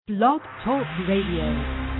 Blog Talk Radio.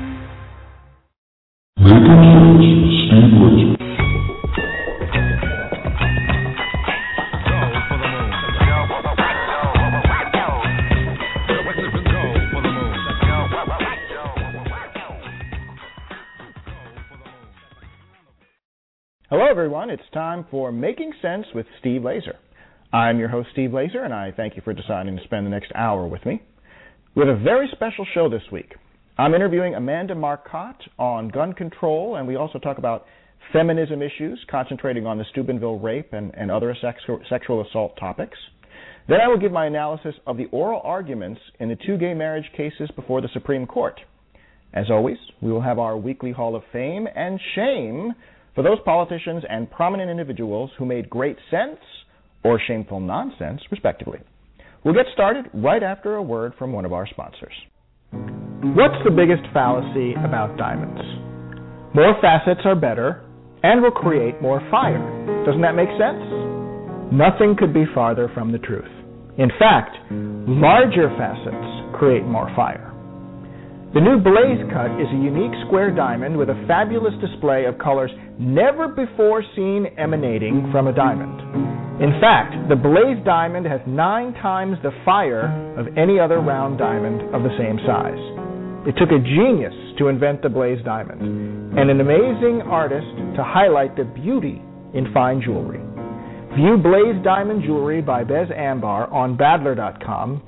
Hello, everyone. It's time for Making Sense with Steve Laser. I'm your host, Steve Laser, and I thank you for deciding to spend the next hour with me. We have a very special show this week. I'm interviewing Amanda Marcotte on gun control, and we also talk about feminism issues, concentrating on the Steubenville rape and other sexual assault topics. Then I will give my analysis of the oral arguments in the two gay marriage cases before the Supreme Court. As always, we will have our weekly Hall of Fame and Shame for those politicians and prominent individuals who made great sense or shameful nonsense, respectively. We'll get started right after a word from one of our sponsors. What's the biggest fallacy about diamonds? More facets are better and will create more fire. Doesn't that make sense? Nothing could be farther from the truth. In fact, larger facets create more fire. The new Blaze Cut is a unique square diamond with a fabulous display of colors never before seen emanating from a diamond. In fact, the Blaze Diamond has 9 times the fire of any other round diamond of the same size. It took a genius to invent the Blaze Diamond and an amazing artist to highlight the beauty in fine jewelry. View Blaze Diamond Jewelry by Bez Ambar on Badler.com,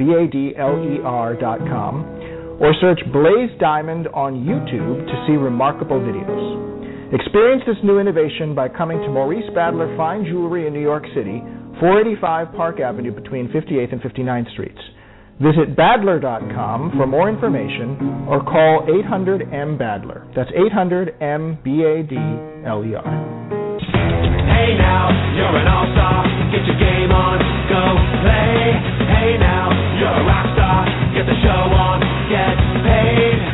BADLER.com, or search Blaze Diamond on YouTube to see remarkable videos. Experience this new innovation by coming to Maurice Badler Fine Jewelry in New York City, 485 Park Avenue between 58th and 59th Streets. Visit Badler.com for more information or call 800-M-BADLER. That's 800-M-BADLER. Hey now, you're an all-star. Get your game on, go play. Hey now, you're a rock star. Get the show on, get paid.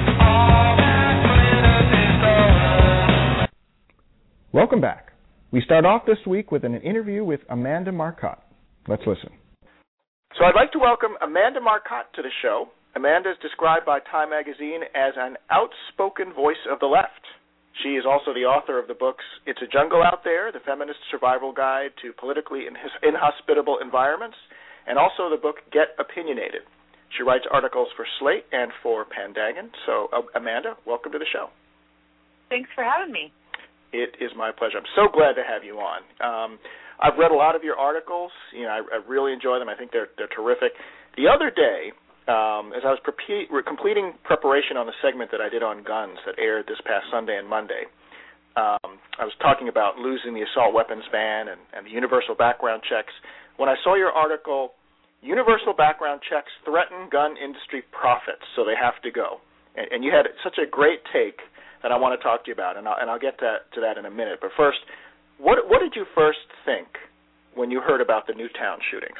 Welcome back. We start off this week with an interview with Amanda Marcotte. Let's listen. So I'd like to welcome Amanda Marcotte to the show. Amanda is described by Time Magazine as an outspoken voice of the left. She is also the author of the books It's a Jungle Out There, The Feminist Survival Guide to Politically Inhospitable Environments, and also the book Get Opinionated. She writes articles for Slate and for Pandangan. So, Amanda, welcome to the show. Thanks for having me. It is my pleasure. I'm so glad to have you on. I've read a lot of your articles. I really enjoy them. I think they're terrific. The other day, as I was completing preparation on the segment that I did on guns that aired this past Sunday and Monday, I was talking about losing the assault weapons ban and the universal background checks. When I saw your article, universal background checks threaten gun industry profits, so they have to go. And you had such a great take that I want to talk to you about, and I'll get to that in a minute. But first, what did you first think when you heard about the Newtown shootings?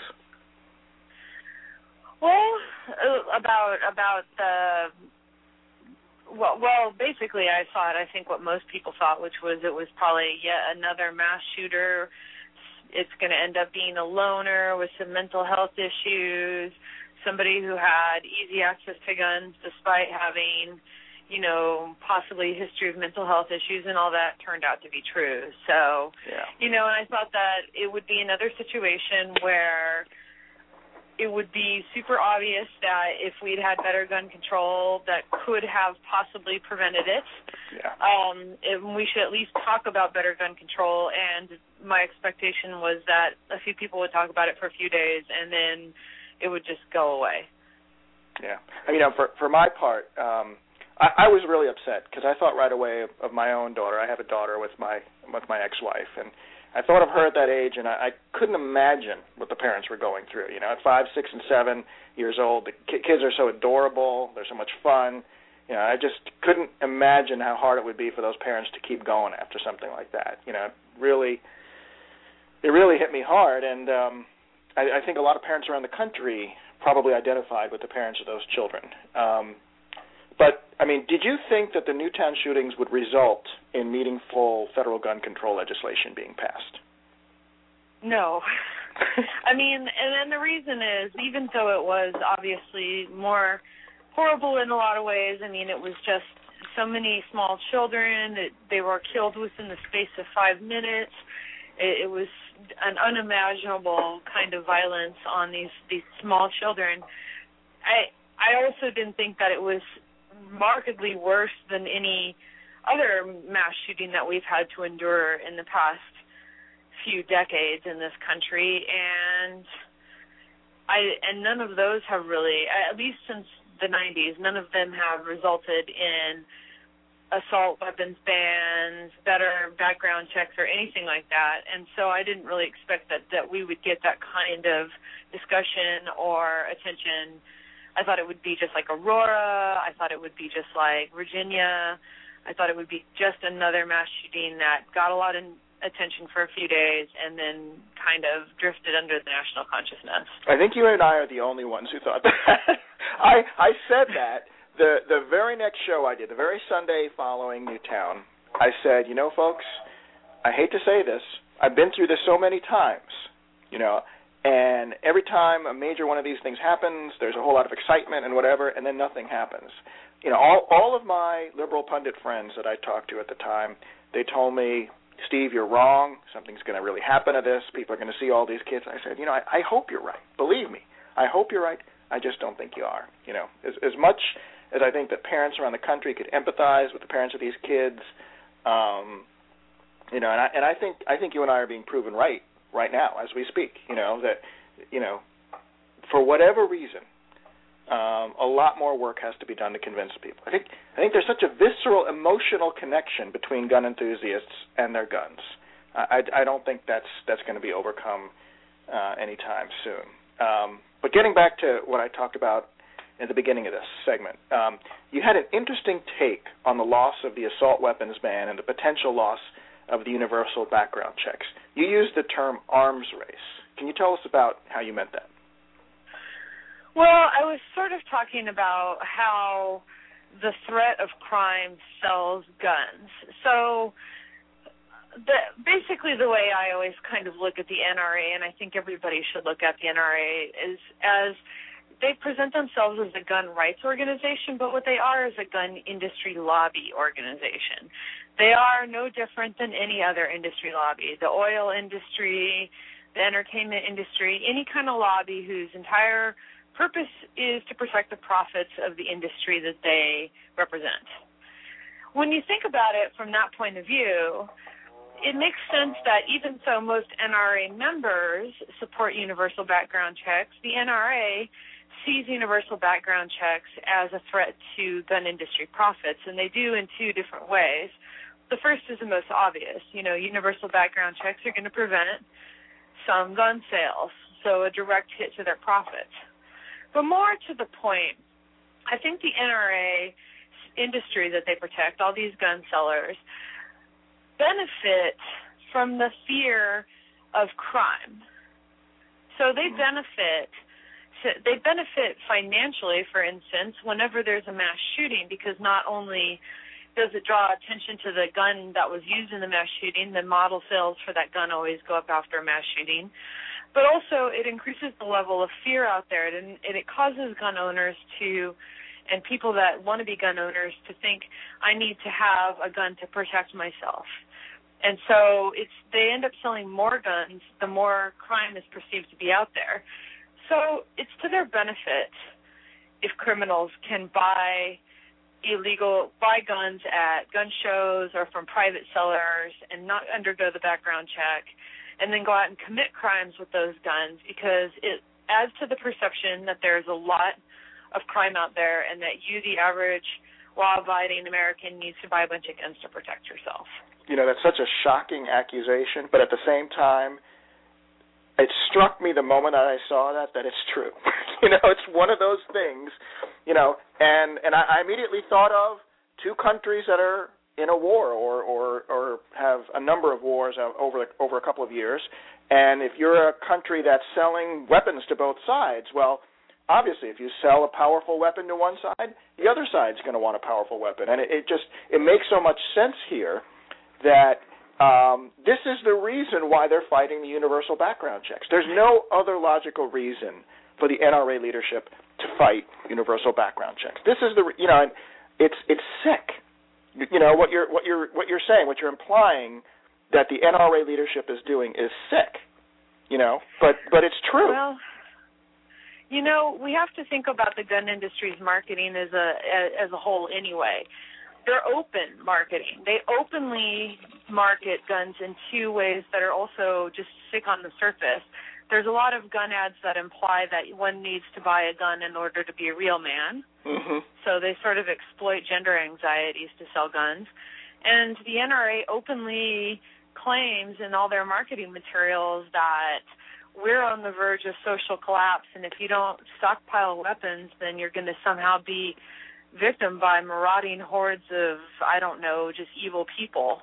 Well, basically I thought, I think what most people thought, which was it was probably yet another mass shooter. It's going to end up being a loner with some mental health issues, somebody who had easy access to guns despite having possibly a history of mental health issues, and all that turned out to be true. So, and I thought that it would be another situation where it would be super obvious that if we'd had better gun control, that could have possibly prevented it. We should at least talk about better gun control, and my expectation was that a few people would talk about it for a few days, and then it would just go away. Yeah. For my part, I was really upset because I thought right away of my own daughter. I have a daughter with my ex-wife, and I thought of her at that age, and I couldn't imagine what the parents were going through. At 5, 6, and 7 years old, the kids are so adorable. They're so much fun. I just couldn't imagine how hard it would be for those parents to keep going after something like that. It really hit me hard, and I think a lot of parents around the country probably identified with the parents of those children. But, did you think that the Newtown shootings would result in meaningful federal gun control legislation being passed? No. And then the reason is, even though it was obviously more horrible in a lot of ways. I mean, it was just so many small children that they were killed within the space of 5 minutes. It was an unimaginable kind of violence on these small children. I also didn't think that it was markedly worse than any other mass shooting that we've had to endure in the past few decades in this country, and none of those have really, at least since the 90s, none of them have resulted in assault weapons bans, better background checks, or anything like that. And so I didn't really expect that we would get that kind of discussion or attention. I thought it would be just like Aurora. I thought it would be just like Virginia. I thought it would be just another mass shooting that got a lot of attention for a few days and then kind of drifted under the national consciousness. I think you and I are the only ones who thought that. I said that. The very next show I did, the very Sunday following Newtown, I said, you know, folks, I hate to say this, I've been through this so many times, you know, and every time a major one of these things happens, there's a whole lot of excitement and whatever, and then nothing happens. You know, all of my liberal pundit friends that I talked to at the time, they told me, Steve, you're wrong. Something's going to really happen to this. People are going to see all these kids. I said, you know, I hope you're right. Believe me, I hope you're right. I just don't think you are. You know, as much as I think that parents around the country could empathize with the parents of these kids, you know, and I think you and I are being proven right now as we speak. You know that, you know, for whatever reason, a lot more work has to be done to convince people. I think there's such a visceral, emotional connection between gun enthusiasts and their guns. I don't think that's going to be overcome anytime soon. But getting back to what I talked about at the beginning of this segment, you had an interesting take on the loss of the assault weapons ban and the potential loss of the universal background checks. You used the term arms race. Can you tell us about how you meant that? Well, I was sort of talking about how the threat of crime sells guns. So basically the way I always kind of look at the NRA, and I think everybody should look at the NRA, is as they present themselves as a gun rights organization, but what they are is a gun industry lobby organization. They are no different than any other industry lobby. The oil industry, the entertainment industry, any kind of lobby whose entire purpose is to protect the profits of the industry that they represent. When you think about it from that point of view, it makes sense that even though most NRA members support universal background checks, the NRA sees universal background checks as a threat to gun industry profits, and they do in two different ways. The first is the most obvious. You know, universal background checks are going to prevent some gun sales, so a direct hit to their profits. But more to the point, I think the NRA industry that they protect, all these gun sellers, benefit from the fear of crime. So they benefit financially, for instance, whenever there's a mass shooting, because not only does it draw attention to the gun that was used in the mass shooting, the model sales for that gun always go up after a mass shooting, but also it increases the level of fear out there, and it causes gun owners to, and people that want to be gun owners, to think, I need to have a gun to protect myself. And so they end up selling more guns the more crime is perceived to be out there. So it's to their benefit if criminals can buy guns at gun shows or from private sellers and not undergo the background check, and then go out and commit crimes with those guns, because it adds to the perception that there's a lot of crime out there and that you, the average law-abiding American, needs to buy a bunch of guns to protect yourself. You know, that's such a shocking accusation, but at the same time, it struck me the moment that I saw that it's true. You know, it's one of those things, you know, and I immediately thought of two countries that are in a war or have a number of wars over a couple of years. And if you're a country that's selling weapons to both sides, well, obviously if you sell a powerful weapon to one side, the other side's going to want a powerful weapon. And it makes so much sense here that this is the reason why they're fighting the universal background checks. There's no other logical reason for the NRA leadership to fight universal background checks. This is it's sick. What you're saying, what you're implying that the NRA leadership is doing is sick. But it's true. Well, we have to think about the gun industry's marketing as a whole anyway. They're open marketing. They openly market guns in two ways that are also just sick on the surface. There's a lot of gun ads that imply that one needs to buy a gun in order to be a real man. Mm-hmm. So they sort of exploit gender anxieties to sell guns. And the NRA openly claims in all their marketing materials that we're on the verge of social collapse, and if you don't stockpile weapons, then you're going to somehow be victim by marauding hordes of, I don't know, just evil people.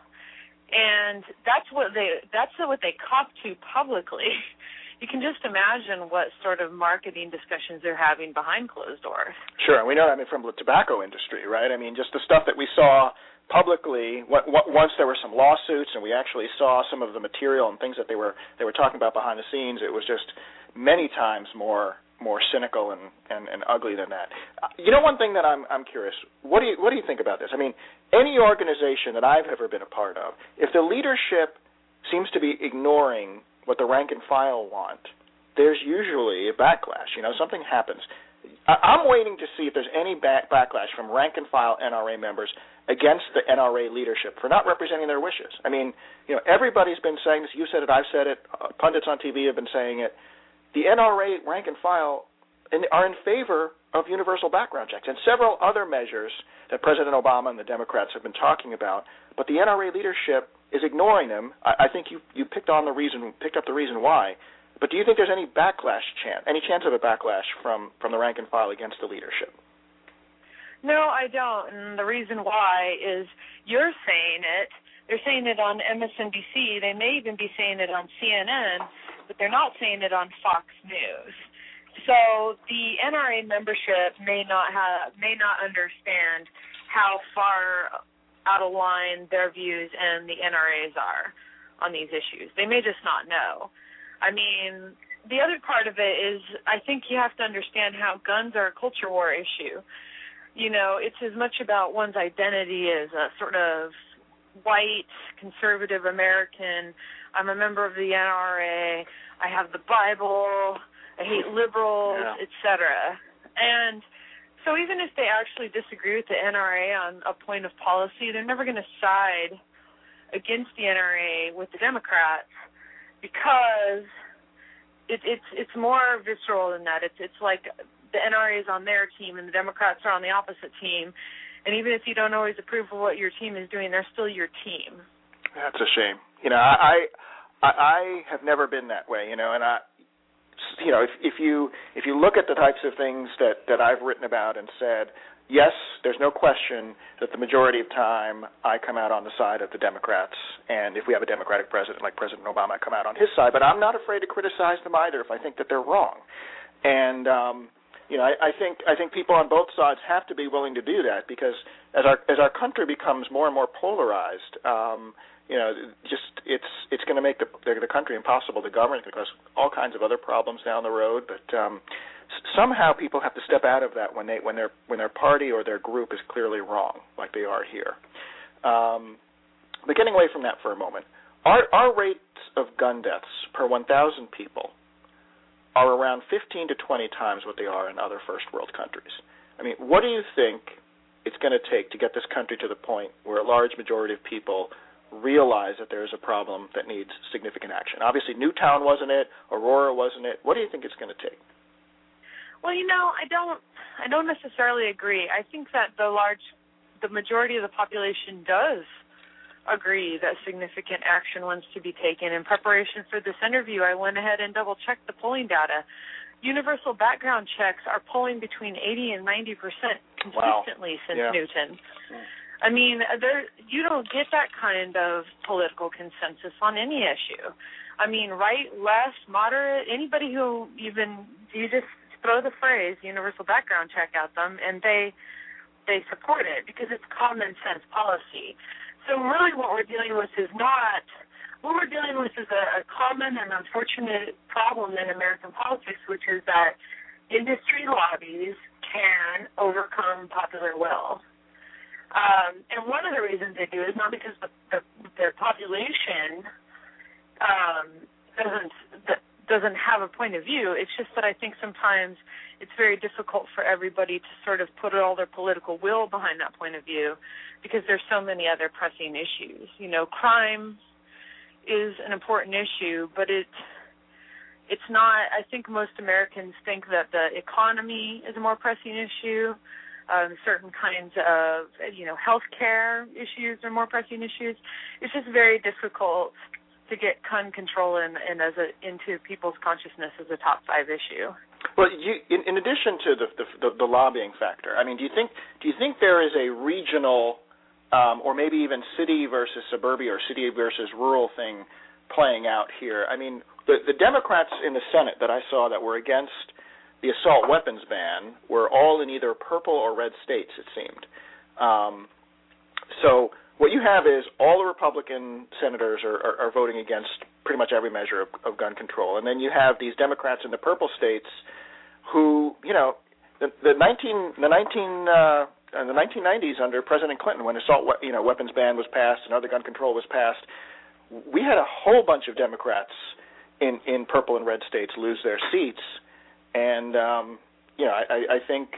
And that's what they cop to publicly. You can just imagine what sort of marketing discussions they're having behind closed doors. Sure, and we know that from the tobacco industry, right? I mean, just the stuff that we saw publicly, once there were some lawsuits and we actually saw some of the material and things that they were talking about behind the scenes, it was just many times more cynical and ugly than that. One thing that I'm curious, what do you think about this? I mean, any organization that I've ever been a part of, if the leadership seems to be ignoring what the rank and file want, there's usually a backlash. Something happens. I'm waiting to see if there's any backlash from rank and file NRA members against the NRA leadership for not representing their wishes. I mean, everybody's been saying this. You said it, I've said it. Pundits on TV have been saying it. The NRA rank and file are in favor of universal background checks and several other measures that President Obama and the Democrats have been talking about, but the NRA leadership is ignoring them. I think you picked up the reason why. But do you think there's any chance of a backlash from the rank and file against the leadership? No, I don't. And the reason why is you're saying it. They're saying it on MSNBC. They may even be saying it on CNN, but they're not saying it on Fox News. So the NRA membership may not understand how far out of line their views and the NRA's are on these issues. They may just not know. I mean, the other part of it is I think you have to understand how guns are a culture war issue. It's as much about one's identity as a sort of white, conservative American. I'm a member of the NRA. I have the Bible. I hate liberals, etc. And so even if they actually disagree with the NRA on a point of policy, they're never going to side against the NRA with the Democrats because it's more visceral than that. It's like the NRA is on their team and the Democrats are on the opposite team. And even if you don't always approve of what your team is doing, they're still your team. That's a shame. I have never been that way, and if you look at the types of things that I've written about and said, yes, there's no question that the majority of time I come out on the side of the Democrats, and if we have a Democratic president like President Obama, I come out on his side, but I'm not afraid to criticize them either if I think that they're wrong. And I think people on both sides have to be willing to do that because as our country becomes more and more polarized, it's going to make the country impossible to govern. It's going to cause all kinds of other problems down the road. But somehow people have to step out of that when their party or their group is clearly wrong, like they are here. But getting away from that for a moment, our rates of gun deaths per 1,000 people are around 15 to 20 times what they are in other first world countries. I mean, what do you think it's going to take to get this country to the point where a large majority of people realize that there is a problem that needs significant action? Obviously, Newtown wasn't it. Aurora wasn't it. What do you think it's going to take? Well, I don't necessarily agree. I think that the majority of the population does agree that significant action wants to be taken. In preparation for this interview, I went ahead and double-checked the polling data. Universal background checks are polling between 80 and 90% consistently since Newton. I mean, you don't get that kind of political consensus on any issue. I mean, right, left, moderate, anybody who you just throw the phrase universal background check at them, and they support it because it's common sense policy. So really what we're dealing with is a common and unfortunate problem in American politics, which is that, industry lobbies can overcome popular will. And one of the reasons they do is not because their population doesn't have a point of view. It's just that I think sometimes it's very difficult for everybody to sort of put all their political will behind that point of view because there's so many other pressing issues. You know, crime is an important issue, but it's not. I think most Americans think that the economy is a more pressing issue. Certain kinds of, health care issues are more pressing issues. It's just very difficult to get gun control into people's consciousness as a top 5 issue. Well, in addition to the lobbying factor, I mean, do you think there is a regional or maybe even city versus suburbia or city versus rural thing playing out here? I mean, the Democrats in the Senate that I saw that were against the assault weapons ban were all in either purple or red states, it seemed. So what you have is all the Republican senators are voting against pretty much every measure of gun control. And then you have these Democrats in the purple states who, the 1990s under President Clinton, when assault weapons ban was passed and other gun control was passed, we had a whole bunch of Democrats in purple and red states lose their seats. And I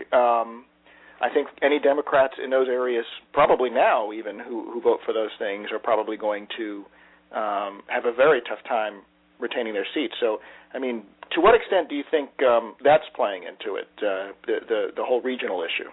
think any Democrats in those areas, probably now even, who vote for those things, are probably going to have a very tough time retaining their seats. So, I mean, to what extent do you think that's playing into it, the whole regional issue?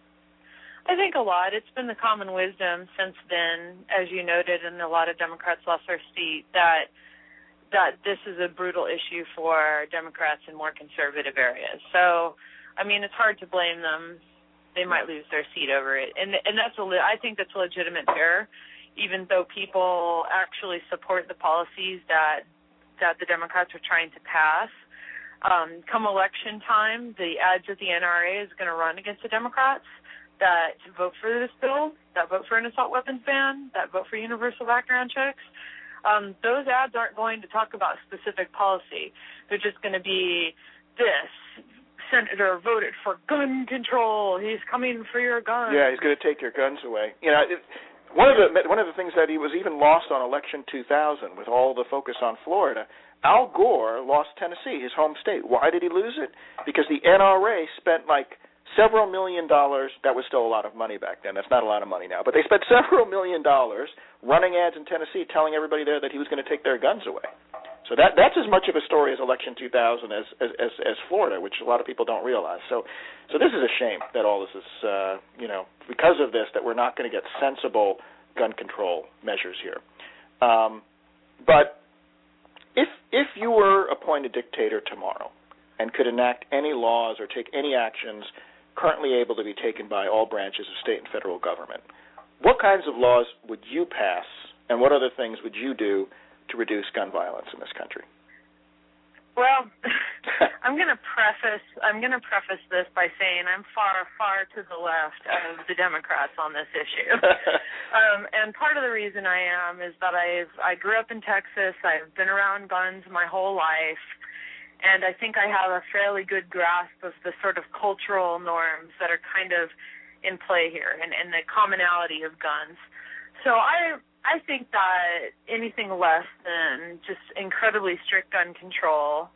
I think a lot. It's been the common wisdom since then, as you noted, and a lot of Democrats lost their seat, that this is a brutal issue for Democrats in more conservative areas. So, I mean, it's hard to blame them. They might lose their seat over it. And I think that's a legitimate fear, even though people actually support the policies that the Democrats are trying to pass. Come election time, the ads at the NRA is going to run against the Democrats that vote for this bill, that vote for an assault weapons ban, that vote for universal background checks. Those ads aren't going to talk about specific policy. They're just going to be, this senator voted for gun control. He's coming for your guns. Yeah, he's going to take your guns away. One of the things that he was even lost on Election 2000 with all the focus on Florida, Al Gore lost Tennessee, his home state. Why did he lose it? Because the NRA spent several $1 million. That was still a lot of money back then. That's not a lot of money now. But they spent several $1 million running ads in Tennessee telling everybody there that he was going to take their guns away. So that's as much of a story as Election 2000 as Florida, which a lot of people don't realize. So this is a shame that all this is, because of this, that we're not going to get sensible gun control measures here. But if you were appointed dictator tomorrow and could enact any laws or take any actions currently able to be taken by all branches of state and federal government, what kinds of laws would you pass, and what other things would you do to reduce gun violence in this country? Well, I'm going to preface this by saying I'm far, far to the left of the Democrats on this issue. And part of the reason I am is that I grew up in Texas. I've been around guns my whole life. And I think I have a fairly good grasp of the sort of cultural norms that are kind of in play here and the commonality of guns. So I think that anything less than just incredibly strict gun control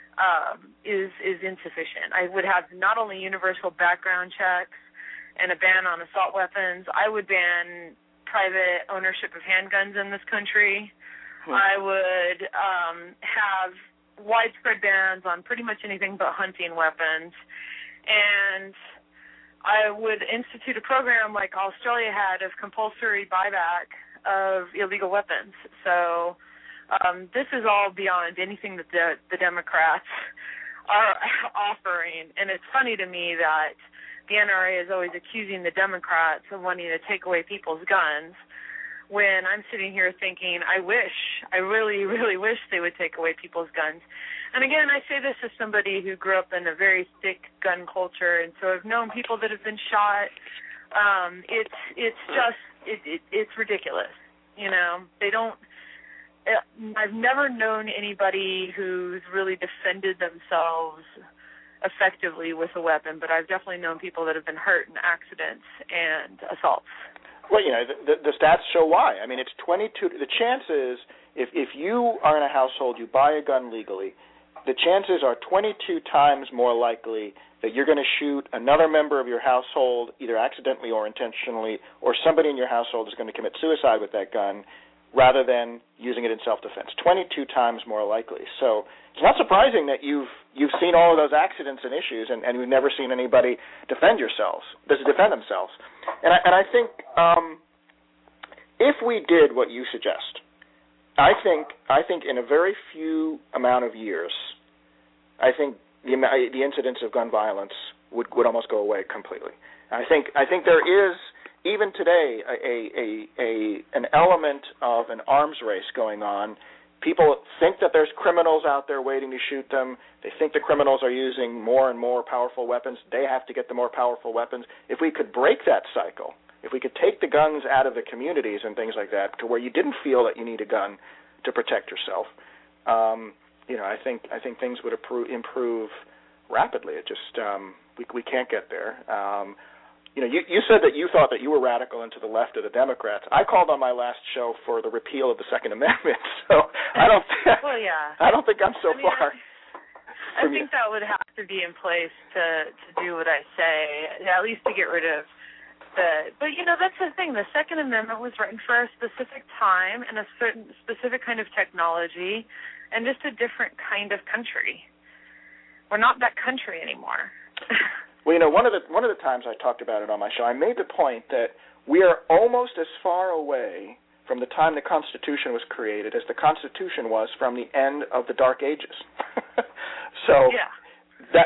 is insufficient. I would have not only universal background checks and a ban on assault weapons, I would ban private ownership of handguns in this country. I would have widespread bans on pretty much anything but hunting weapons, and I would institute a program like Australia had of compulsory buyback of illegal weapons. So this is all beyond anything that the Democrats are offering, and it's funny to me that the NRA is always accusing the Democrats of wanting to take away people's guns, when I'm sitting here thinking, I really, really wish they would take away people's guns. And again, I say this as somebody who grew up in a very thick gun culture, and so I've known people that have been shot. It's ridiculous. They don't. I've never known anybody who's really defended themselves effectively with a weapon, but I've definitely known people that have been hurt in accidents and assaults. Well, the stats show why. I mean, it's 22. The chances, if you are in a household, you buy a gun legally, the chances are 22 times more likely that you're going to shoot another member of your household, either accidentally or intentionally, or somebody in your household is going to commit suicide with that gun rather than using it in self-defense. 22 times more likely. So it's not surprising that you've seen all of those accidents and issues, and you've never seen anybody defend themselves. And I think if we did what you suggest, I think in a very few amount of years, I think the incidence of gun violence would almost go away completely. I think there is, even today, an element of an arms race going on. People think that there's criminals out there waiting to shoot them. They think the criminals are using more and more powerful weapons. They have to get the more powerful weapons. If we could break that cycle, if we could take the guns out of the communities and things like that to where you didn't feel that you need a gun to protect yourself, I think things would improve rapidly. It just we can't get there. You said that you thought that you were radical and to the left of the Democrats. I called on my last show for the repeal of the Second Amendment, so I don't. Well, yeah. I don't think I'm so far. I think that would have to be in place to do what I say, at least to get rid of the. But that's the thing. The Second Amendment was written for a specific time and a certain specific kind of technology, and just a different kind of country. We're not that country anymore. Well, one of the times I talked about it on my show, I made the point that we are almost as far away from the time the Constitution was created as the Constitution was from the end of the Dark Ages. So yeah. That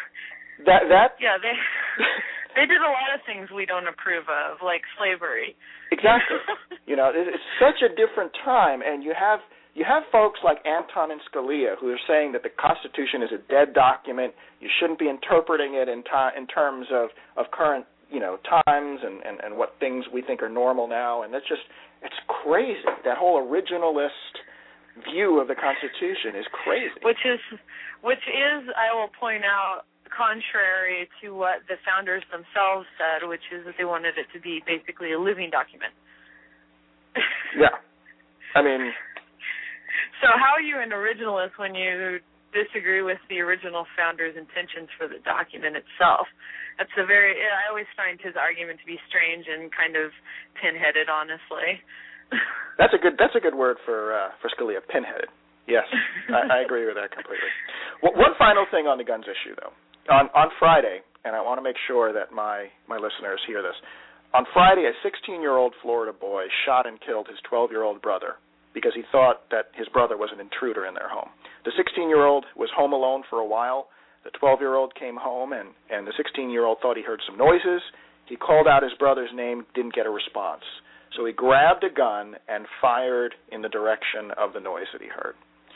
Yeah, they did a lot of things we don't approve of, like slavery. Exactly. It's such a different time, and you have folks like Antonin Scalia who are saying that the Constitution is a dead document. You shouldn't be interpreting it in terms of current times and what things we think are normal now. And it's crazy. That whole originalist view of the Constitution is crazy. Which is, I will point out, contrary to what the founders themselves said, which is that they wanted it to be basically a living document. Yeah. I mean... So how are you an originalist when you disagree with the original founder's intentions for the document itself? I always find his argument to be strange and kind of pinheaded, honestly. That's a good word for Scalia, pinheaded. Yes, I agree with that completely. One final thing on the guns issue, though. On Friday, and I want to make sure that my listeners hear this, on Friday, a 16-year-old Florida boy shot and killed his 12-year-old brother because he thought that his brother was an intruder in their home. The 16-year-old was home alone for a while. The 12-year-old came home, and the 16-year-old thought he heard some noises. He called out his brother's name, didn't get a response. So he grabbed a gun and fired in the direction of the noise that he heard,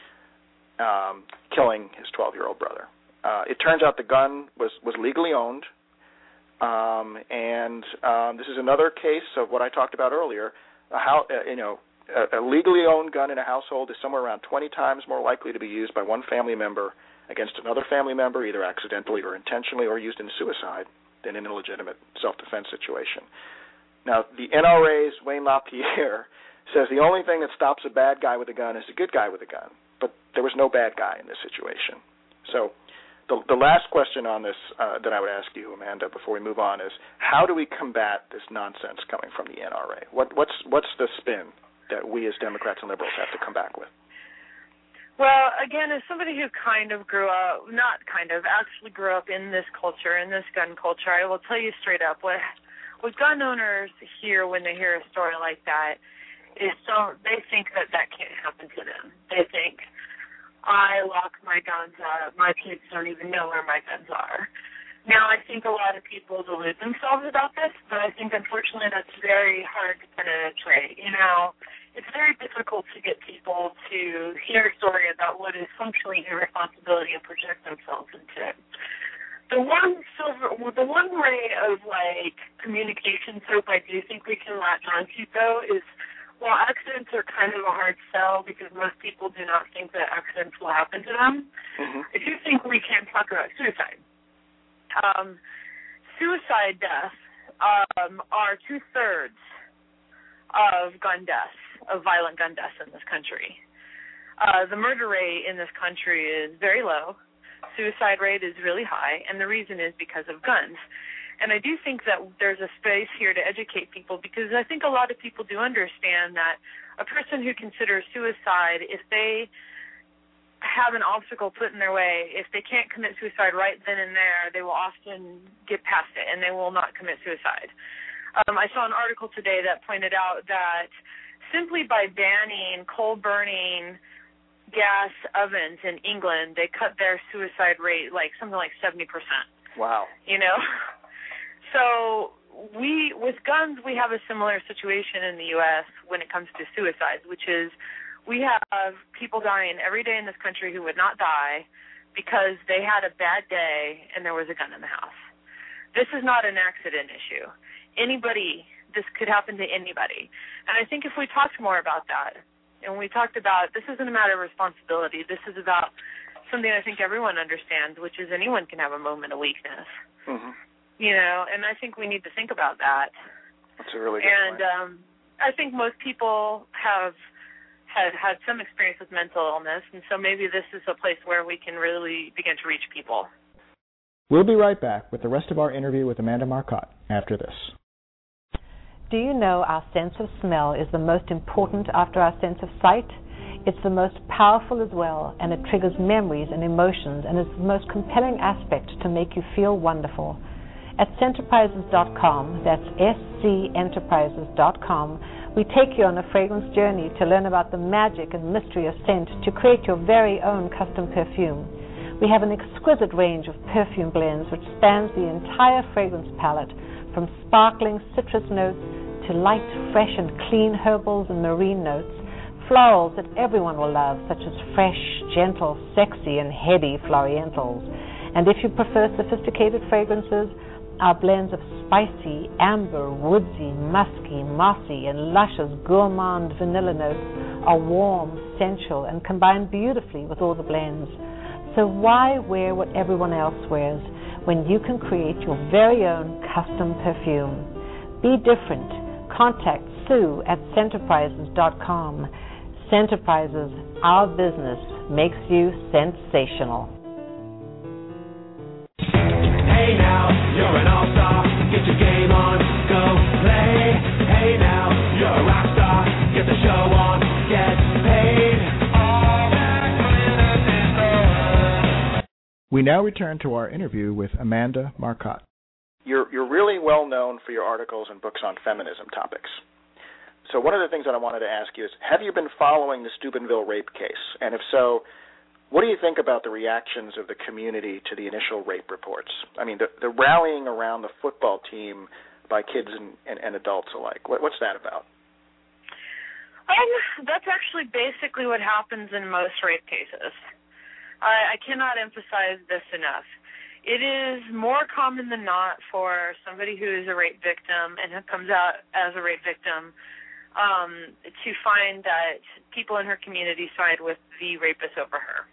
killing his 12-year-old brother. It turns out the gun was legally owned, and this is another case of what I talked about earlier. A legally owned gun in a household is somewhere around 20 times more likely to be used by one family member against another family member, either accidentally or intentionally, or used in suicide, than in a legitimate self-defense situation. Now, the NRA's Wayne LaPierre says the only thing that stops a bad guy with a gun is a good guy with a gun, but there was no bad guy in this situation. So the last question on this that I would ask you, Amanda, before we move on is, how do we combat this nonsense coming from the NRA? What's the spin that we as Democrats and liberals have to come back with? Well, again, as somebody who actually grew up in this culture, in this gun culture, I will tell you straight up, what gun owners hear when they hear a story like that is they think that can't happen to them. They think, I lock my guns up, my kids don't even know where my guns are. Now, I think a lot of people delude themselves about this, but I think, unfortunately, that's very hard to penetrate. It's very difficult to get people to hear a story about what is functionally their responsibility and project themselves into it. The one ray of, communication soap I do think we can latch onto, though, is while accidents are kind of a hard sell because most people do not think that accidents will happen to them, I do think we can talk about suicide. suicide deaths are 2/3 of gun deaths, of violent gun deaths in this country. The murder rate in this country is very low. Suicide rate is really high, and the reason is because of guns. And I do think that there's a space here to educate people, because I think a lot of people do understand that a person who considers suicide, if they have an obstacle put in their way, if they can't commit suicide right then and there, they will often get past it and they will not commit suicide. I saw an article today that pointed out that simply by banning coal-burning gas ovens in England, they cut their suicide rate something like 70%. Wow. You know? So with guns, we have a similar situation in the U.S. when it comes to suicides, which is we have people dying every day in this country who would not die because they had a bad day and there was a gun in the house. This is not an accident issue. This could happen to anybody. And I think if we talked more about that, and we talked about this isn't a matter of responsibility, this is about something I think everyone understands, which is anyone can have a moment of weakness. Mm-hmm. You know, and I think we need to think about that. That's a really good point. And I think most people have had some experience with mental illness, and so maybe this is a place where we can really begin to reach people. We'll be right back with the rest of our interview with Amanda Marcotte after this. Do you know our sense of smell is the most important after our sense of sight? It's the most powerful as well, and it triggers memories and emotions, and is the most compelling aspect to make you feel wonderful. At Scenterprises.com, that's SCEnterprises.com, we take you on a fragrance journey to learn about the magic and mystery of scent to create your very own custom perfume. We have an exquisite range of perfume blends which spans the entire fragrance palette, from sparkling citrus notes to light, fresh, and clean herbals and marine notes, florals that everyone will love, such as fresh, gentle, sexy, and heady florientals. And if you prefer sophisticated fragrances, our blends of spicy, amber, woodsy, musky, mossy, and luscious gourmand vanilla notes are warm, sensual, and combine beautifully with all the blends. So why wear what everyone else wears when you can create your very own custom perfume? Be different. Contact Sue at Scenterprises.com. Scenterprises, our business, makes you sensational. Hey now, you're an all-star, get your game on, go play. Hey now, you're a rock star, get the show on, get paid. All that glitters is gold. We now return to our interview with Amanda Marcotte. You're really well known for your articles and books on feminism topics. So one of the things that I wanted to ask you is, have you been following the Steubenville rape case? And if so, what do you think about the reactions of the community to the initial rape reports? I mean, the rallying around the football team by kids and adults alike. What's that about? That's actually basically what happens in most rape cases. I cannot emphasize this enough. It is more common than not for somebody who is a rape victim and who comes out as a rape victim to find that people in her community side with the rapist over her.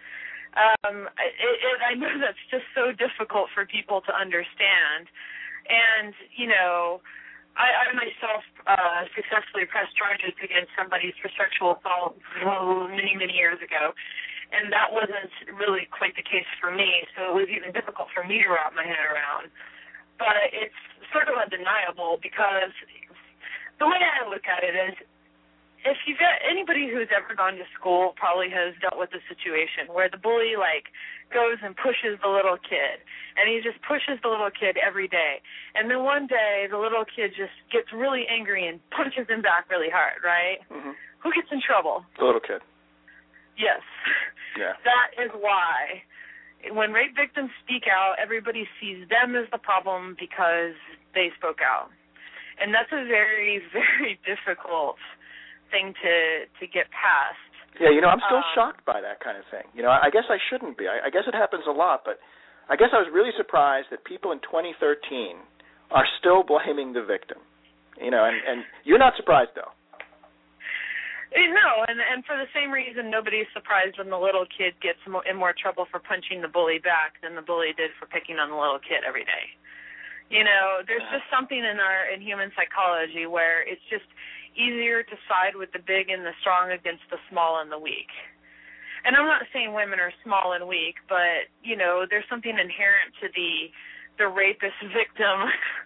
I know that's just so difficult for people to understand. And, you know, I myself successfully pressed charges against somebody for sexual assault many, many years ago. And that wasn't really quite the case for me, so it was even difficult for me to wrap my head around. But it's sort of undeniable, because the way I look at it is, if you've got anybody who's ever gone to school probably has dealt with a situation where the bully, goes and pushes the little kid, and he just pushes the little kid every day. And then one day, the little kid just gets really angry and punches him back really hard, right? Mm-hmm. Who gets in trouble? The little kid. Yes. Yeah. That is why when rape victims speak out, everybody sees them as the problem because they spoke out. And that's a very, very difficult thing to get past. Yeah, you know, I'm still shocked by that kind of thing. You know, I guess I shouldn't be. I guess it happens a lot, but I guess I was really surprised that people in 2013 are still blaming the victim. You know, and you're not surprised, though. No, and for the same reason, nobody's surprised when the little kid gets in more trouble for punching the bully back than the bully did for picking on the little kid every day. You know, there's just something in human psychology where it's just easier to side with the big and the strong against the small and the weak. And I'm not saying women are small and weak, but, you know, there's something inherent to the rapist victim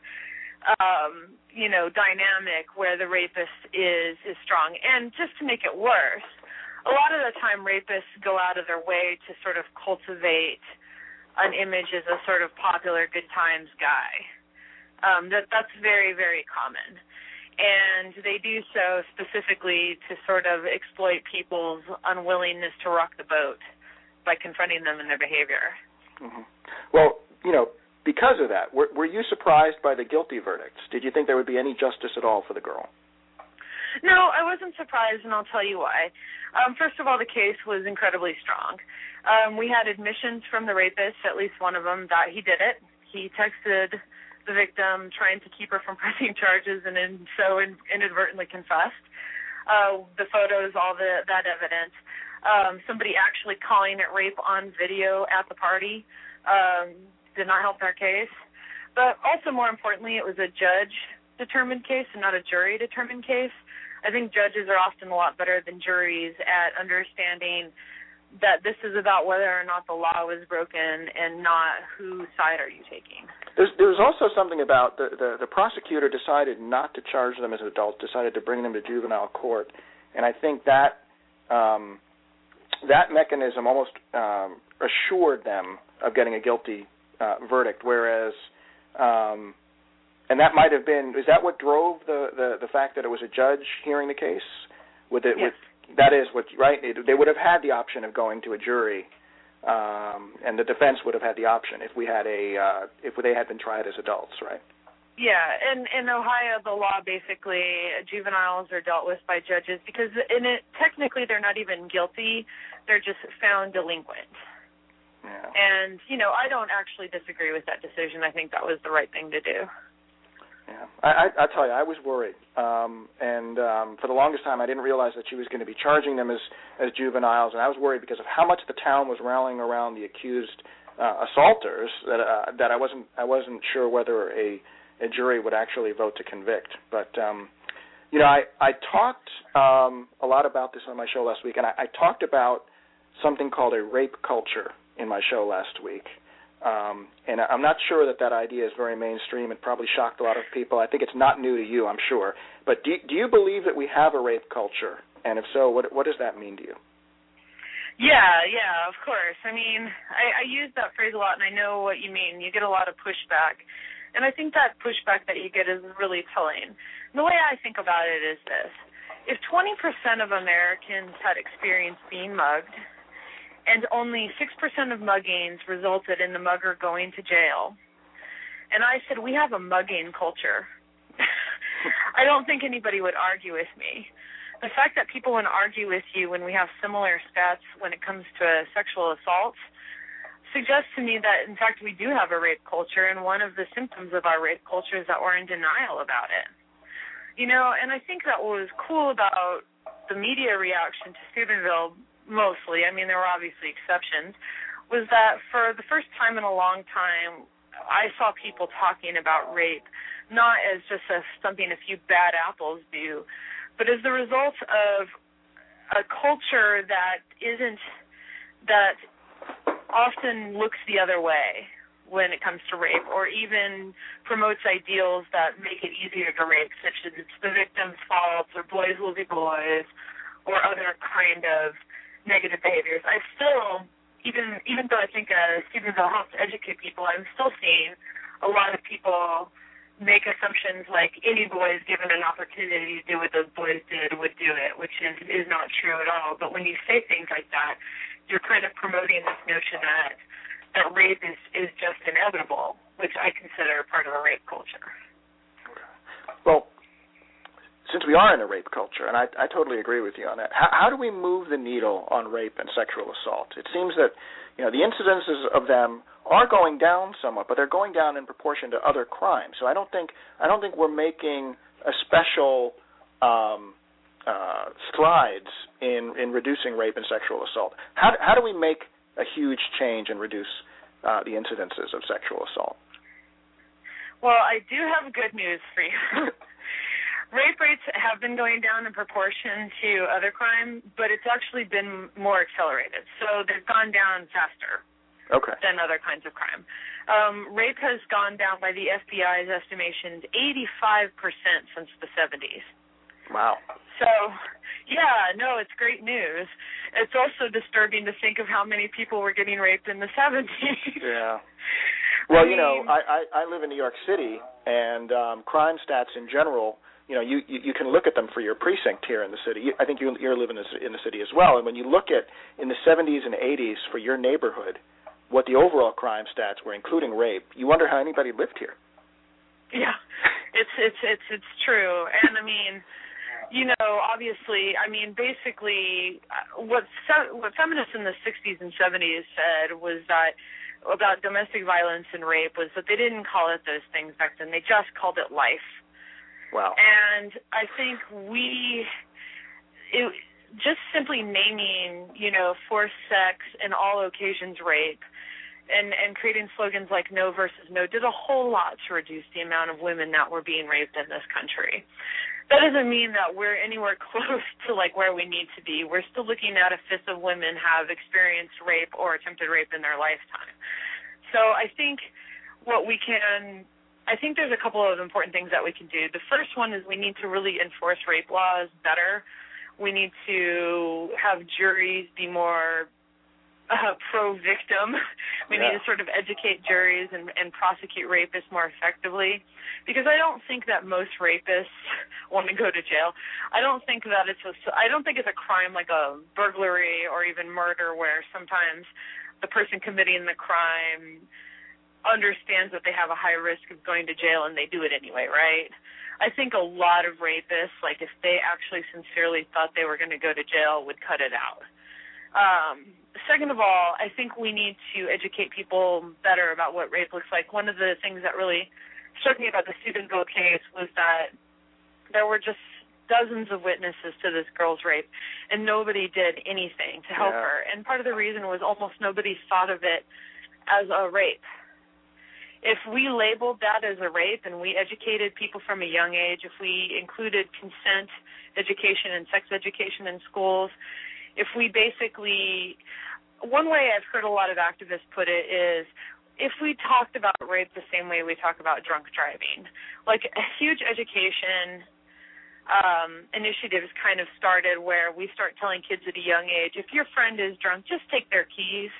you know, dynamic where the rapist is strong. And just to make it worse, a lot of the time rapists go out of their way to sort of cultivate an image as a sort of popular good times guy. That's very, very common. And they do so specifically to sort of exploit people's unwillingness to rock the boat by confronting them in their behavior. Mm-hmm. Well, you know, because of that, were you surprised by the guilty verdicts? Did you think there would be any justice at all for the girl? No, I wasn't surprised, and I'll tell you why. First of all, the case was incredibly strong. We had admissions from the rapist, at least one of them, that he did it. He texted the victim trying to keep her from pressing charges and so inadvertently confessed. The photos, all that evidence. Somebody actually calling it rape on video at the party did not help their case. But also, more importantly, it was a judge-determined case and not a jury-determined case. I think judges are often a lot better than juries at understanding that this is about whether or not the law was broken and not whose side are you taking. There was also something about the prosecutor decided not to charge them as adults, decided to bring them to juvenile court, and I think that that mechanism almost assured them of getting a guilty verdict, whereas, and that might have been, is that what drove the fact that it was a judge hearing the case? Yes. That is what, right? They would have had the option of going to a jury, and the defense would have had the option if they had been tried as adults, right? Yeah, in Ohio, the law basically, juveniles are dealt with by judges because technically they're not even guilty, they're just found delinquent. Yeah. And, you know, I don't actually disagree with that decision. I think that was the right thing to do. Yeah, I tell you, I was worried. And for the longest time, I didn't realize that she was going to be charging them as juveniles, and I was worried because of how much the town was rallying around the accused assaulters that I wasn't sure whether a jury would actually vote to convict. But, you know, I talked a lot about this on my show last week, and I talked about something called a rape culture in my show last week. And I'm not sure that idea is very mainstream. It probably shocked a lot of people. I think it's not new to you, I'm sure. But do you believe that we have a rape culture? And if so, what does that mean to you? Yeah, of course. I mean, I use that phrase a lot, and I know what you mean. You get a lot of pushback. And I think that pushback that you get is really telling. And the way I think about it is this. If 20% of Americans had experienced being mugged, and only 6% of muggings resulted in the mugger going to jail, and I said, we have a mugging culture, I don't think anybody would argue with me. The fact that people want to argue with you when we have similar stats when it comes to sexual assaults suggests to me that, in fact, we do have a rape culture, and one of the symptoms of our rape culture is that we're in denial about it. You know, and I think that what was cool about the media reaction to Steubenville, mostly, I mean, there were obviously exceptions, was that for the first time in a long time, I saw people talking about rape, not as just something a few bad apples do, but as the result of a culture that often looks the other way when it comes to rape, or even promotes ideals that make it easier to rape, such as it's the victim's fault, or boys will be boys, or other kind of negative behaviors. I still, even though I think Steubenville helps educate people, I'm still seeing a lot of people make assumptions like any boy is given an opportunity to do what those boys did would do it, which is not true at all. But when you say things like that, you're kind of promoting this notion that rape is just inevitable, which I consider part of a rape culture. Well, since we are in a rape culture, and I totally agree with you on that, how do we move the needle on rape and sexual assault? It seems that, you know, the incidences of them are going down somewhat, but they're going down in proportion to other crimes. So I don't think we're making a special strides in reducing rape and sexual assault. How do we make a huge change and reduce the incidences of sexual assault? Well, I do have good news for you. Rape rates have been going down in proportion to other crime, but it's actually been more accelerated. So they've gone down faster than other kinds of crime. Rape has gone down, by the FBI's estimations, 85% since the 70s. Wow. So, yeah, no, it's great news. It's also disturbing to think of how many people were getting raped in the 70s. Yeah. Well, I live in New York City, and crime stats in general, you can look at them for your precinct here in the city. I think you're living in the city as well. And when you look at in the 70s and 80s for your neighborhood, what the overall crime stats were, including rape, you wonder how anybody lived here. Yeah, it's true. And I mean, obviously, basically, what feminists in the 60s and 70s said was that about domestic violence and rape was that they didn't call it those things back then. They just called it life. Wow. And I think just simply naming, forced sex and all occasions rape and creating slogans like no versus no did a whole lot to reduce the amount of women that were being raped in this country. That doesn't mean that we're anywhere close to where we need to be. We're still looking at a fifth of women have experienced rape or attempted rape in their lifetime. So I think there's a couple of important things that we can do. The first one is we need to really enforce rape laws better. We need to have juries be more pro-victim. We need to sort of educate juries and prosecute rapists more effectively, because I don't think that most rapists want to go to jail. I don't think it's a crime like a burglary or even murder, where sometimes the person committing the crime understands that they have a high risk of going to jail and they do it anyway, right? I think a lot of rapists, if they actually sincerely thought they were going to go to jail, would cut it out. Second of all, I think we need to educate people better about what rape looks like. One of the things that really struck me about the Steubenville case was that there were just dozens of witnesses to this girl's rape, and nobody did anything to help her. And part of the reason was almost nobody thought of it as a rape. If we labeled that as a rape and we educated people from a young age, if we included consent education and sex education in schools, if we basically, one way I've heard a lot of activists put it is, if we talked about rape the same way we talk about drunk driving, a huge education initiatives kind of started where we start telling kids at a young age, if your friend is drunk, just take their keys.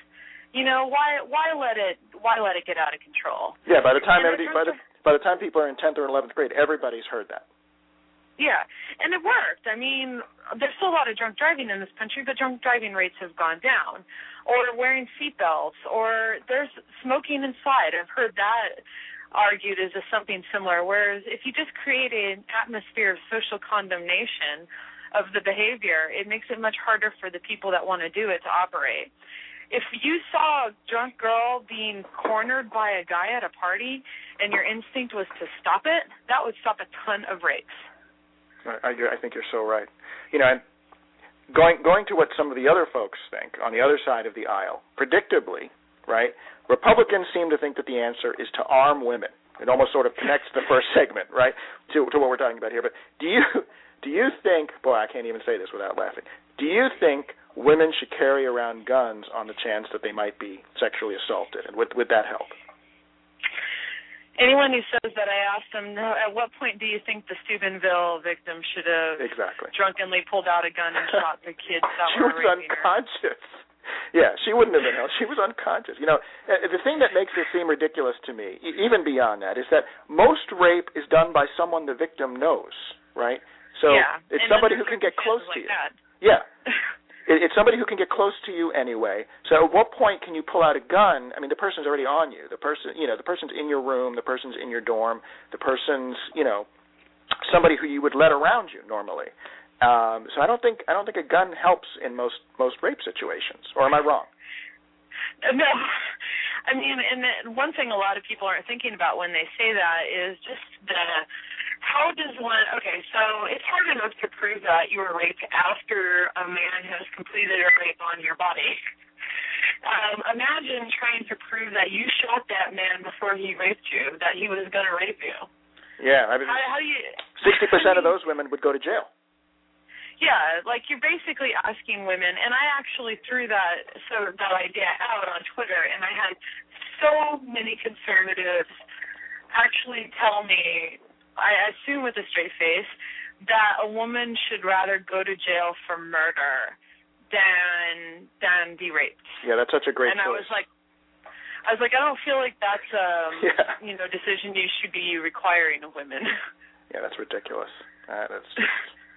Why let it get out of control? Yeah, by the time people are in 10th or 11th grade, everybody's heard that. Yeah, and it worked. There's still a lot of drunk driving in this country, but drunk driving rates have gone down. Or wearing seatbelts, or there's smoking inside. I've heard that argued as something similar, whereas if you just create an atmosphere of social condemnation of the behavior, it makes it much harder for the people that want to do it to operate. If you saw a drunk girl being cornered by a guy at a party and your instinct was to stop it, that would stop a ton of rapes. I think you're so right. And going to what some of the other folks think on the other side of the aisle, predictably, right, Republicans seem to think that the answer is to arm women. It almost sort of connects the first segment, right, to what we're talking about here. But do you think, boy, I can't even say this without laughing, do you think women should carry around guns on the chance that they might be sexually assaulted? And would that help? Anyone who says that, I asked them, at what point do you think the Steubenville victim should have drunkenly pulled out a gun and shot the kids that were raping her? She was unconscious. Yeah, she wouldn't have been ill. She was unconscious. The thing that makes this seem ridiculous to me, even beyond that, is that most rape is done by someone the victim knows, right? So it's somebody who can get close to you. Yeah. It's somebody who can get close to you anyway. So at what point can you pull out a gun? The person's already on you. The person's in your room. The person's in your dorm. The person's, somebody who you would let around you normally. So I don't think a gun helps in most rape situations. Or am I wrong? No. And one thing a lot of people aren't thinking about when they say that is just how does one, Okay, so it's hard enough to prove that you were raped after a man has completed a rape on your body. Imagine trying to prove that you shot that man before he raped you, that he was going to rape you. Yeah, I mean, how do you? 60% of those women would go to jail. Yeah, like you're basically asking women, and I actually threw that idea out on Twitter, and I had so many conservatives actually tell me, I assume with a straight face, that a woman should rather go to jail for murder than be raped. Yeah, that's such a great choice. And I was like, I don't feel like that's a decision you should be requiring of women. Yeah, that's ridiculous. That's just,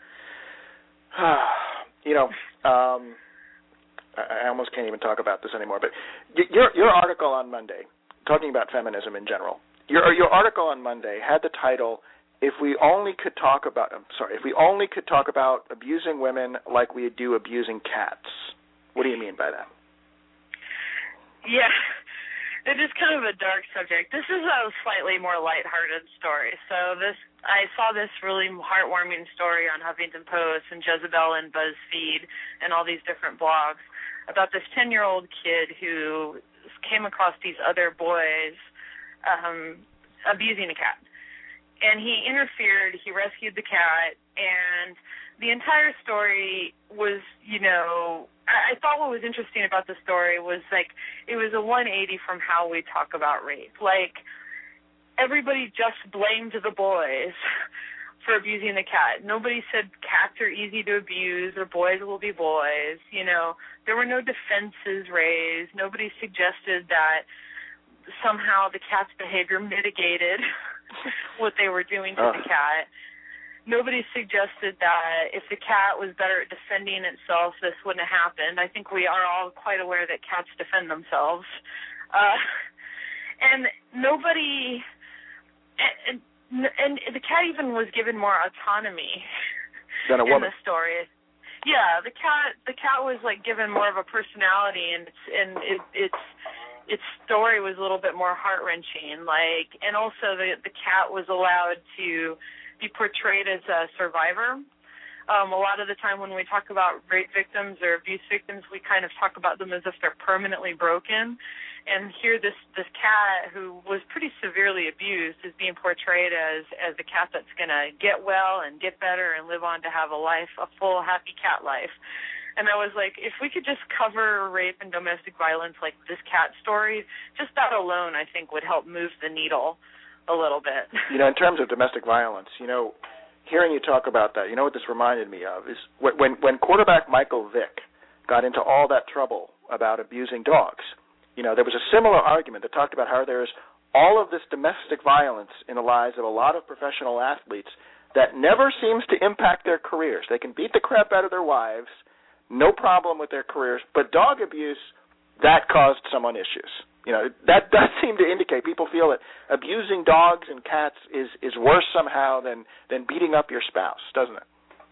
I almost can't even talk about this anymore. But your article on Monday, talking about feminism in general, your article on Monday had the title, If we only could talk about abusing women like we do abusing cats. What do you mean by that? Yeah, it is kind of a dark subject. This is a slightly more lighthearted story. So I saw this really heartwarming story on Huffington Post and Jezebel and BuzzFeed and all these different blogs about this 10-year-old kid who came across these other boys abusing a cat. And he interfered, he rescued the cat, and the entire story was, I thought what was interesting about the story was, like, it was a 180 from how we talk about rape. Like, everybody just blamed the boys for abusing the cat. Nobody said cats are easy to abuse or boys will be boys. There were no defenses raised. Nobody suggested that somehow the cat's behavior mitigated what they were doing to the cat. Nobody suggested that if the cat was better at defending itself, this wouldn't have happened. I think we are all quite aware that cats defend themselves. And nobody... And the cat even was given more autonomy than a woman in the story. Yeah, the cat was like given more of a personality, and its story was a little bit more heart-wrenching. Like, and also the cat was allowed to be portrayed as a survivor. A lot of the time when we talk about rape victims or abuse victims, we kind of talk about them as if they're permanently broken. And here this cat who was pretty severely abused is being portrayed as the cat that's going to get well and get better and live on to have a full, happy cat life. And I was like, if we could just cover rape and domestic violence like this cat story, just that alone I think would help move the needle a little bit. In terms of domestic violence, hearing you talk about that, what this reminded me of is when quarterback Michael Vick got into all that trouble about abusing dogs, there was a similar argument that talked about how there's all of this domestic violence in the lives of a lot of professional athletes that never seems to impact their careers. They can beat the crap out of their wives, no problem with their careers, but dog abuse, that caused someone issues. That does seem to indicate people feel that abusing dogs and cats is worse somehow than beating up your spouse, doesn't it?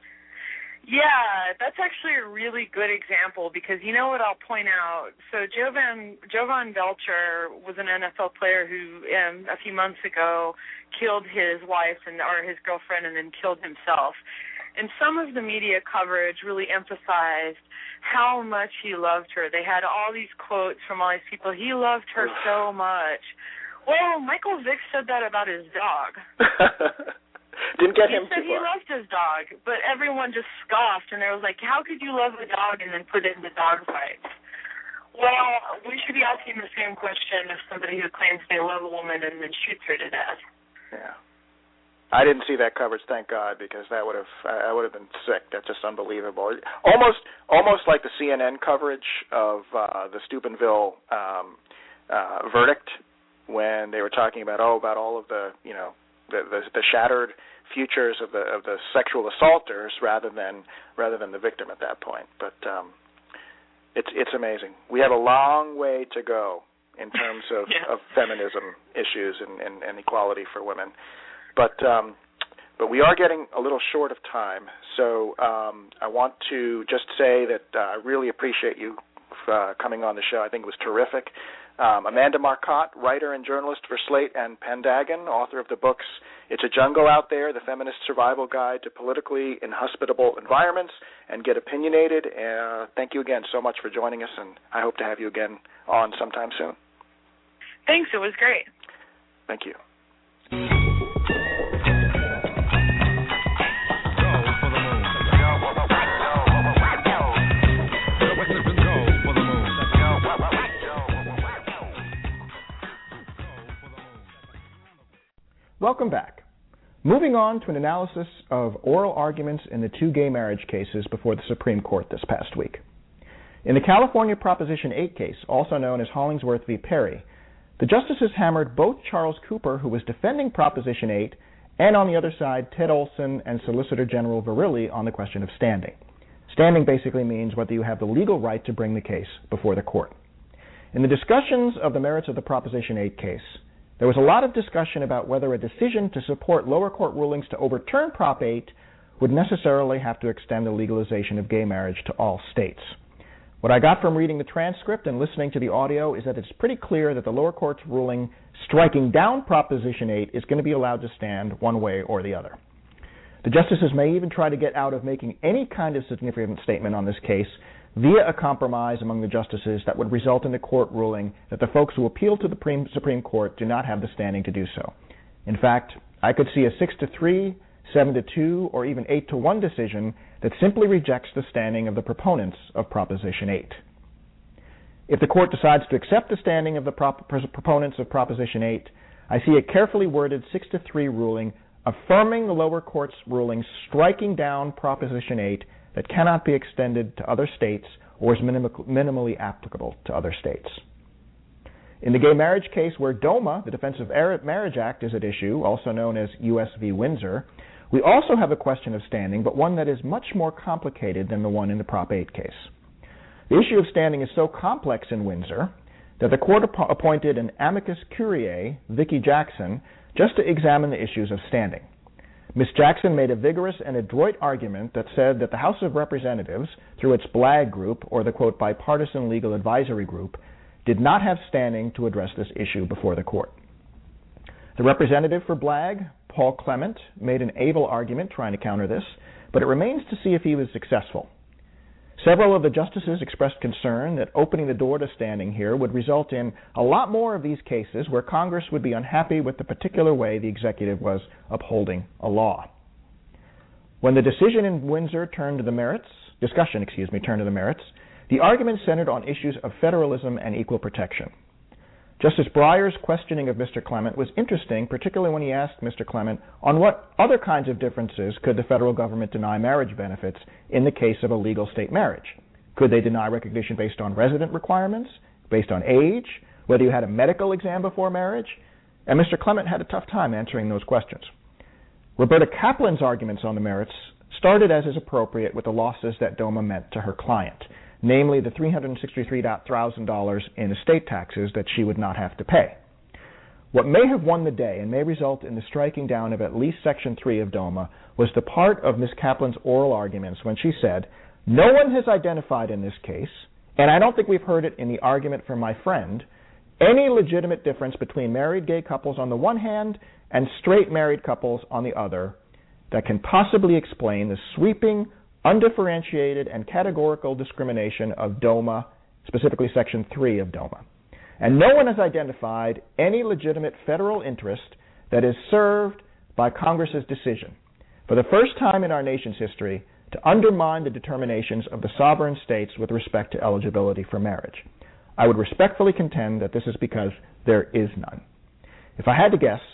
Yeah, that's actually a really good example because you know what I'll point out? So Jovan Belcher was an NFL player who a few months ago killed his wife or his girlfriend and then killed himself. And some of the media coverage really emphasized how much he loved her. They had all these quotes from all these people. He loved her so much. Well, Michael Vick said that about his dog. Didn't get him too far. He said he loved his dog, but everyone just scoffed, and they was like, how could you love a dog and then put it in the dog fight? Well, we should be asking the same question of somebody who claims they love a woman and then shoots her to death. Yeah. I didn't see that coverage, thank God, because I would have been sick. That's just unbelievable. Almost like the CNN coverage of the Steubenville verdict when they were talking about all of the the shattered futures of the sexual assaulters rather than the victim at that point. But it's amazing. We have a long way to go in terms of, of feminism issues and equality for women. But we are getting a little short of time, so I want to just say that I really appreciate you coming on the show. I think it was terrific. Amanda Marcotte, writer and journalist for Slate and Pendagon, author of the books It's a Jungle Out There, The Feminist Survival Guide to Politically Inhospitable Environments, and Get Opinionated. Thank you again so much for joining us, and I hope to have you again on sometime soon. Thanks. It was great. Thank you. Welcome back. Moving on to an analysis of oral arguments in the two gay marriage cases before the Supreme Court this past week. In the California Proposition 8 case, also known as Hollingsworth v. Perry, the justices hammered both Charles Cooper, who was defending Proposition 8, and on the other side, Ted Olson and Solicitor General Verrilli on the question of standing. Standing basically means whether you have the legal right to bring the case before the court. In the discussions of the merits of the Proposition 8 case, there was a lot of discussion about whether a decision to support lower court rulings to overturn Prop 8 would necessarily have to extend the legalization of gay marriage to all states. What I got from reading the transcript and listening to the audio is that it's pretty clear that the lower court's ruling striking down Proposition 8 is going to be allowed to stand one way or the other. The justices may even try to get out of making any kind of significant statement on this case via a compromise among the justices that would result in the court ruling that the folks who appeal to the Supreme Court do not have the standing to do so. In fact, I could see a 6-3, 7-2, or even 8-1 decision that simply rejects the standing of the proponents of Proposition 8. If the court decides to accept the standing of the proponents of Proposition 8, I see a carefully worded 6-3 ruling affirming the lower court's ruling striking down Proposition 8 that cannot be extended to other states or is minimally applicable to other states. In the gay marriage case where DOMA, the Defense of Marriage Act, is at issue, also known as U.S. v. Windsor, we also have a question of standing, but one that is much more complicated than the one in the Prop 8 case. The issue of standing is so complex in Windsor that the court appointed an amicus curiae, Vicki Jackson, just to examine the issues of standing. Ms. Jackson made a vigorous and adroit argument that said that the House of Representatives, through its BLAG group, or the, quote, Bipartisan Legal Advisory Group, did not have standing to address this issue before the court. The representative for BLAG, Paul Clement, made an able argument trying to counter this, but it remains to see if he was successful. Several of the justices expressed concern that opening the door to standing here would result in a lot more of these cases where Congress would be unhappy with the particular way the executive was upholding a law. When the discussion in Windsor turned to the merits, the argument centered on issues of federalism and equal protection. Justice Breyer's questioning of Mr. Clement was interesting, particularly when he asked Mr. Clement on what other kinds of differences could the federal government deny marriage benefits in the case of a legal state marriage. Could they deny recognition based on resident requirements, based on age, whether you had a medical exam before marriage? And Mr. Clement had a tough time answering those questions. Roberta Kaplan's arguments on the merits started, as is appropriate, with the losses that DOMA meant to her client, namely the $363,000 in estate taxes that she would not have to pay. What may have won the day and may result in the striking down of at least Section 3 of DOMA was the part of Ms. Kaplan's oral arguments when she said, "No one has identified in this case, and I don't think we've heard it in the argument from my friend, any legitimate difference between married gay couples on the one hand and straight married couples on the other that can possibly explain the sweeping, undifferentiated, and categorical discrimination of DOMA, specifically Section 3 of DOMA. And no one has identified any legitimate federal interest that is served by Congress's decision, for the first time in our nation's history, to undermine the determinations of the sovereign states with respect to eligibility for marriage. I would respectfully contend that this is because there is none." If I had to guess,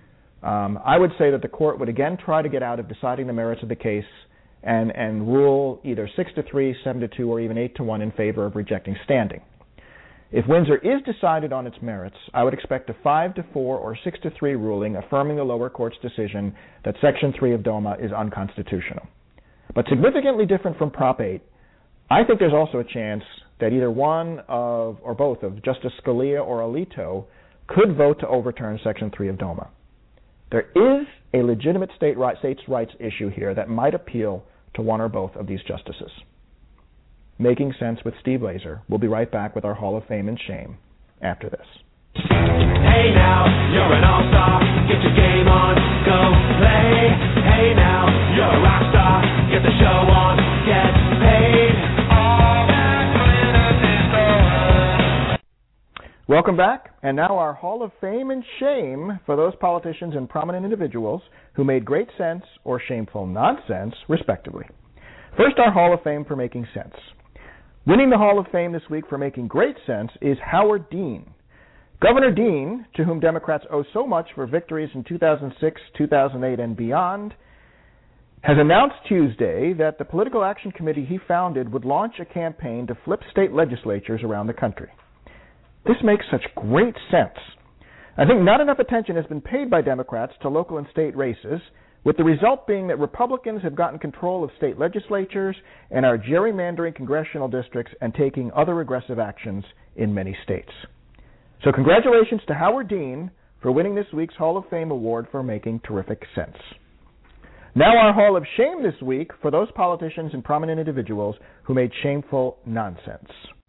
I would say that the court would again try to get out of deciding the merits of the case and rule either 6-3, 7-2, or even 8-1 in favor of rejecting standing. If Windsor is decided on its merits, I would expect a 5-4 or 6-3 ruling affirming the lower court's decision that Section 3 of DOMA is unconstitutional. But significantly different from Prop 8, I think there's also a chance that either one of, or both of, Justice Scalia or Alito could vote to overturn Section 3 of DOMA. There is a legitimate states' rights issue here that might appeal to one or both of these justices. Making Sense with Steve Laser. We'll be right back with our Hall of Fame and Shame after this. Hey now, you're an all-star, get your game on, go play. Hey now, you're a rock star, get the show on, get paid. All that glitters is gold. Welcome back, and now our Hall of Fame and Shame for those politicians and prominent individuals who made great sense or shameful nonsense, respectively. First, our Hall of Fame for making sense. Winning the Hall of Fame this week for making great sense is Howard Dean. Governor Dean, to whom Democrats owe so much for victories in 2006, 2008, and beyond, has announced Tuesday that the Political Action Committee he founded would launch a campaign to flip state legislatures around the country. This makes such great sense. I think not enough attention has been paid by Democrats to local and state races, with the result being that Republicans have gotten control of state legislatures and are gerrymandering congressional districts and taking other aggressive actions in many states. So congratulations to Howard Dean for winning this week's Hall of Fame award for making terrific sense. Now our Hall of Shame this week for those politicians and prominent individuals who made shameful nonsense.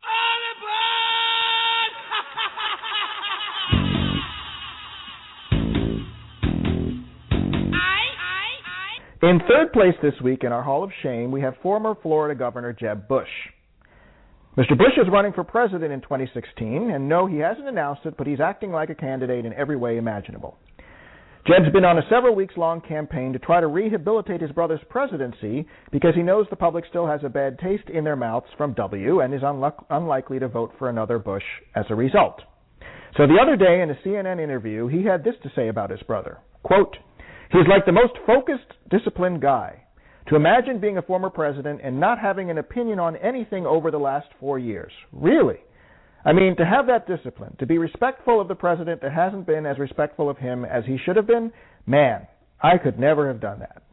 In third place this week in our Hall of Shame, we have former Florida Governor Jeb Bush. Mr. Bush is running for president in 2016, and no, he hasn't announced it, but he's acting like a candidate in every way imaginable. Jeb's been on a several weeks-long campaign to try to rehabilitate his brother's presidency because he knows the public still has a bad taste in their mouths from W and is unlikely to vote for another Bush as a result. So the other day in a CNN interview, he had this to say about his brother. Quote, "He's like the most focused, disciplined guy. To imagine being a former president and not having an opinion on anything over the last 4 years. Really? I mean, to have that discipline, to be respectful of the president that hasn't been as respectful of him as he should have been, man, I could never have done that."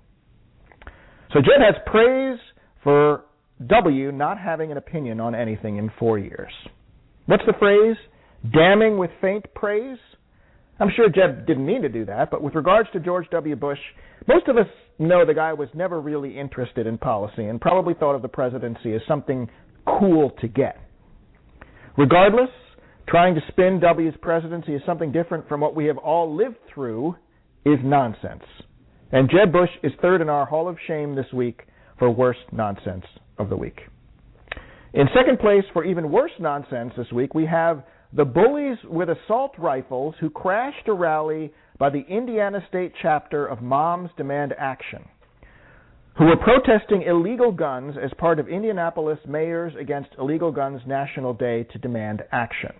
So Jeb has praise for W not having an opinion on anything in 4 years. What's the phrase? Damning with faint praise? I'm sure Jeb didn't mean to do that, but with regards to George W. Bush, most of us know the guy was never really interested in policy and probably thought of the presidency as something cool to get. Regardless, trying to spin W's presidency as something different from what we have all lived through is nonsense. And Jeb Bush is third in our Hall of Shame this week for worst nonsense of the week. In second place for even worse nonsense this week, we have the bullies with assault rifles who crashed a rally by the Indiana State chapter of Moms Demand Action, who were protesting illegal guns as part of Indianapolis Mayors Against Illegal Guns National Day to demand action.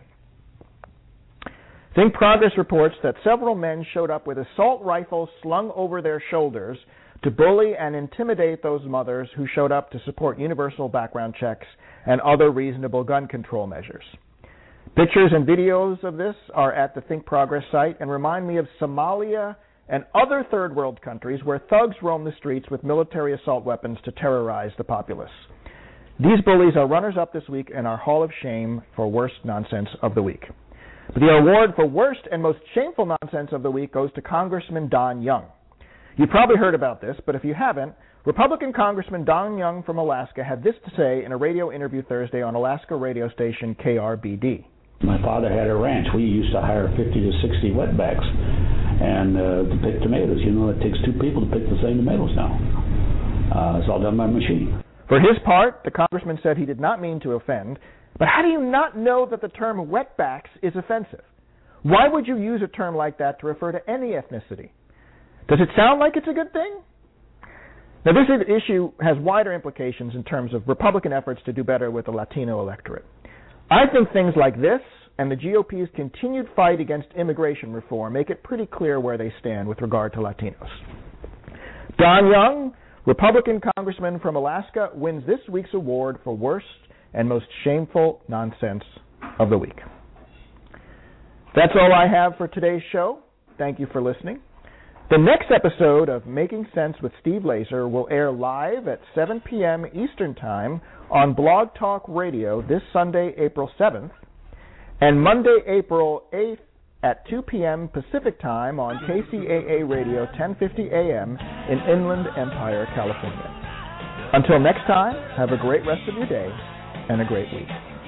Think Progress reports that several men showed up with assault rifles slung over their shoulders to bully and intimidate those mothers who showed up to support universal background checks and other reasonable gun control measures. Pictures and videos of this are at the Think Progress site and remind me of Somalia and other third world countries where thugs roam the streets with military assault weapons to terrorize the populace. These bullies are runners-up this week in our Hall of Shame for worst nonsense of the week. But the award for worst and most shameful nonsense of the week goes to Congressman Don Young. You've probably heard about this, but if you haven't, Republican Congressman Don Young from Alaska had this to say in a radio interview Thursday on Alaska radio station KRBD. My father had a ranch. We used to hire 50 to 60 wetbacks and to pick tomatoes. You know, it takes two people to pick the same tomatoes now. It's all done by machine. For his part, the congressman said he did not mean to offend, but how do you not know that the term wetbacks is offensive? Why would you use a term like that to refer to any ethnicity? Does it sound like it's a good thing? Now, this issue has wider implications in terms of Republican efforts to do better with the Latino electorate. I think things like this and the GOP's continued fight against immigration reform make it pretty clear where they stand with regard to Latinos. Don Young, Republican congressman from Alaska, wins this week's award for worst and most shameful nonsense of the week. That's all I have for today's show. Thank you for listening. The next episode of Making Sense with Steve Laser will air live at 7 p.m. Eastern Time on Blog Talk Radio this Sunday, April 7th, and Monday, April 8th at 2 p.m. Pacific Time on KCAA Radio 1050 AM in Inland Empire, California. Until next time, have a great rest of your day and a great week.